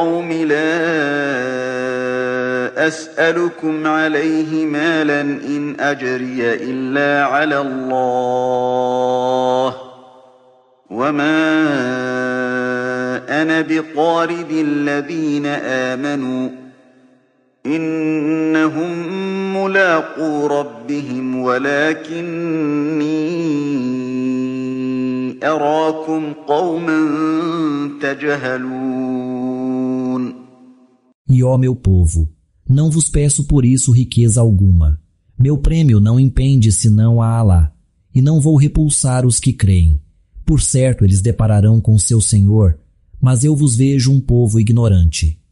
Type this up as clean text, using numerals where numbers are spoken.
قوم لا أسألكم عليه مالا إن أجري إلا على الله وما أنا بطارد الذين آمنوا إنهم ملاقو ربهم ولكني أراكم قوما تجهلون. E ó meu povo, não vos peço por isso riqueza alguma. Meu prêmio não impende senão a Alá, e não vou repulsar os que creem. Por certo eles depararão com seu Senhor, mas eu vos vejo um povo ignorante.